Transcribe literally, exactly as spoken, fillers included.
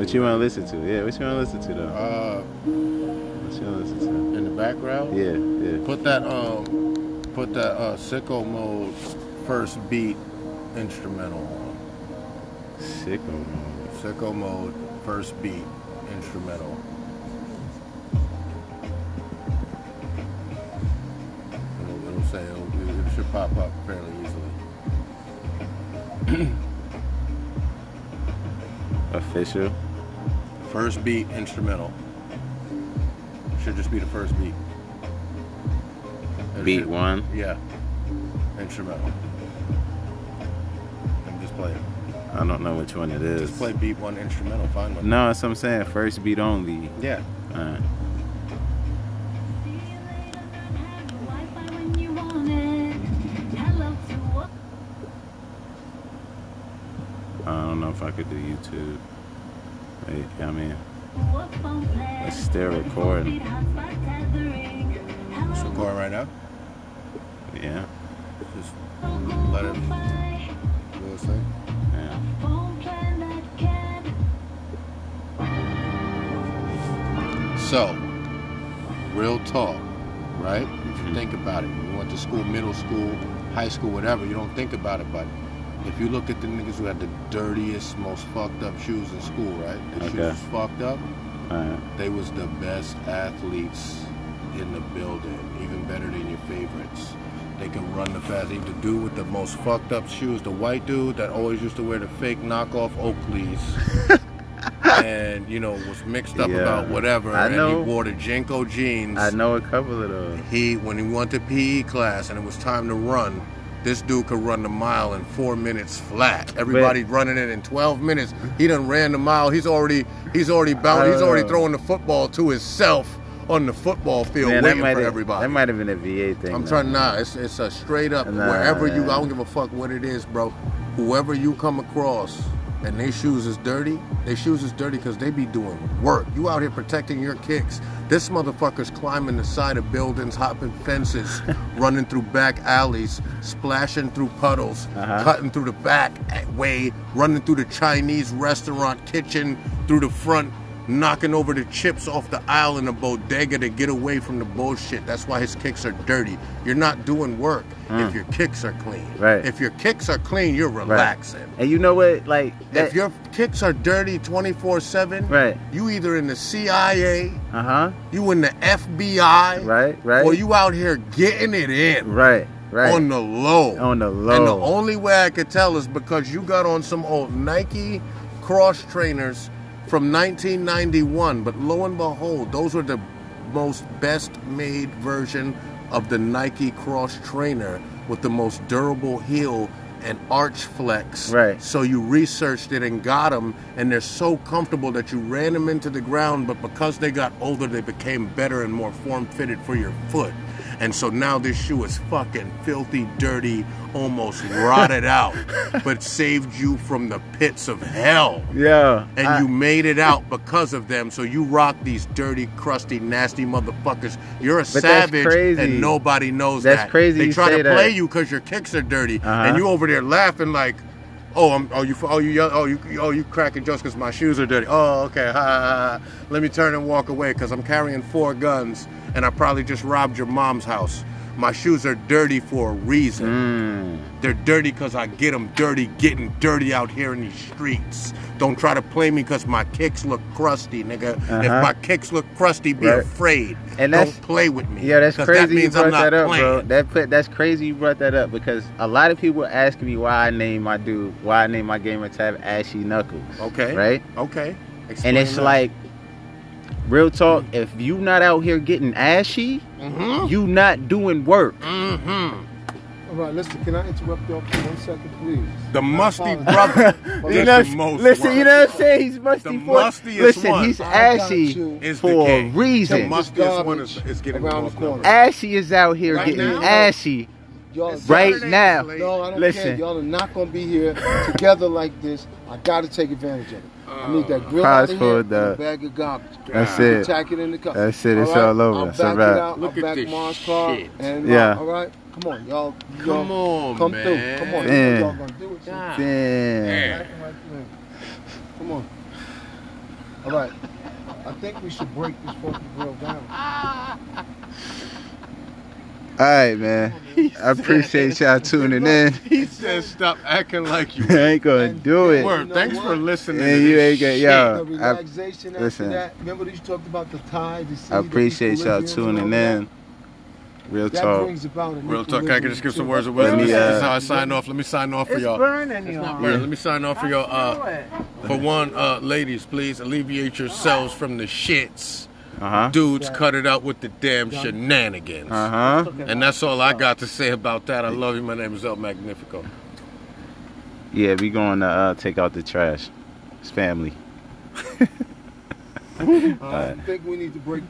What you want to listen to? Yeah, what you want to listen to though? Uh, what you want to listen to? In the background? Yeah, yeah. Put that um, put that uh, Sicko Mode first beat instrumental on. Sicko Mode. Sicko Mode first beat instrumental. It'll, it'll say it'll, it should pop up fairly easily. Official. First beat instrumental. Should just be the first beat. It Beat should, one. Yeah. Instrumental. I'm just playing. I don't know which one it is. Just play beat one instrumental. Find one. No, that's what I'm saying. First beat only. Yeah. All right. I don't know if I could do YouTube. Wait, I mean, it's still recording. It's recording right now? Yeah. Just let it do its thing. Yeah. So, real talk, right? If you think about it, you went to school, middle school, high school, whatever, you don't think about it, but if you look at the niggas who had the dirtiest, most fucked up shoes in school, right? The Okay. shoes was fucked up. Alright. They was the best athletes in the building, even better than your favorites. They can run the fast. The dude with the most fucked up shoes, the white dude that always used to wear the fake knockoff Oakleys, and you know was mixed up Yeah. about whatever, I and know. he wore the Jenko jeans. I know a couple of those. He, when he went to P E class and it was time to run, this dude could run the mile in four minutes flat. Everybody's running it in twelve minutes. He done ran the mile. He's already, he's already bound. He's already throwing the football to himself on the football field, Man, waiting that for might everybody. That might have been a V A thing. I'm though. trying nah, it's it's a straight up Nah, wherever you. yeah. I don't give a fuck what it is, bro. Whoever you come across and their shoes is dirty, their shoes is dirty because they be doing work. You out here protecting your kicks. This motherfucker's climbing the side of buildings, hopping fences, running through back alleys, splashing through puddles, Uh-huh. cutting through the back way, running through the Chinese restaurant kitchen, through the front, knocking over the chips off the aisle in the bodega to get away from the bullshit. That's why his kicks are dirty. You're not doing work Mm. if your kicks are clean. Right. If your kicks are clean, you're relaxing. Right. And you know what? Like, that, If your kicks are dirty twenty-four seven, right. you either in the C I A, Uh huh. you in the F B I, Right. Right. or you out here getting it in. Right. Right. On the low. On the low. And the only way I could tell is because you got on some old Nike cross trainers from nineteen ninety-one, but lo and behold, those were the most best made version of the Nike cross trainer with the most durable heel and arch flex. Right. So you researched it and got them, and they're so comfortable that you ran them into the ground, but because they got older, they became better and more form-fitted for your foot. And so now this shoe is fucking filthy, dirty, almost rotted out, but saved you from the pits of hell. Yeah. And I, you made it out because of them. So you rock these dirty, crusty, nasty motherfuckers. You're a that's savage, crazy. and nobody knows That's that. crazy They you try say to that. play you because your kicks are dirty, Uh-huh. and you over there laughing like, oh, I'm, oh, you, oh, you, oh, you, oh, you cracking jokes because my shoes are dirty. Oh, okay, ha, ha, ha. Let me turn and walk away because I'm carrying four guns, and I probably just robbed your mom's house. My shoes are dirty for a reason. Mm. They're dirty because I get them dirty, getting dirty out here in these streets. Don't try to play me because my kicks look crusty, nigga. Uh-huh. If my kicks look crusty, be Right. afraid. And that's- Don't play with me. Yeah, that's 'cause crazy That means you I'm brought not that up, playing. bro. That put, that's crazy you brought that up because a lot of people ask me why I name my dude, why I name my gamer tab Ashy Knuckles. Okay. Right? Okay. Explain And it's that. like, real talk, if you not out here getting ashy, Mm-hmm. you not doing work. Mm-hmm. All right, listen, can I interrupt y'all for one second, please? The musty apologize. brother. You does know, the most listen, work. you know what I'm saying? He's musty The for mustiest Listen, one. he's I got ashy you. Is the for a king. The reason. Must- mustiest one is, is getting around the the most corner. numbers. Ashy is out here Right getting now? ashy Y'all, It's right Saturday, now. late. no, I don't Listen. care. Y'all are not gonna be here together like this. I gotta take advantage of it. I need that grill Pause out of for here and the- a bag of garbage. That's You it. Tack it in the car. That's it. It's right? all over. I'll It's a back wrap. it out. Look I'll at back this Mom's car. shit. And, Yeah. uh, all right. Come on, y'all. y'all Come on, come man. through. Come on. You Damn. know y'all gonna do it. So Damn. acting like, man. Come on. All right. I think we should break this fucking grill down. All right, man. I appreciate y'all tuning in. He said, "Stop acting like you." I ain't gonna do it. Word. Thanks for listening. And to you this ain't got shit. y'all. The I, relaxation after listen. that. Remember that you talked about the tide, the sea, I the appreciate y'all equilibrium and all tuning that? in. Real That talk. brings about an Real talk. Can I just give some equilibrium, words too. of wisdom? Let me, This is uh, how I sign off. Let me sign off for It's y'all. burning you on. Yeah, let me sign off for y'all. Uh, for one, uh, ladies, please alleviate yourselves from the shits. Uh huh. Dudes, cut it out with the damn shenanigans. Uh huh. And that's all I got to say about that. I love you. My name is El Magnifico. Yeah, we going to uh, take out the trash. It's family. I think we need to break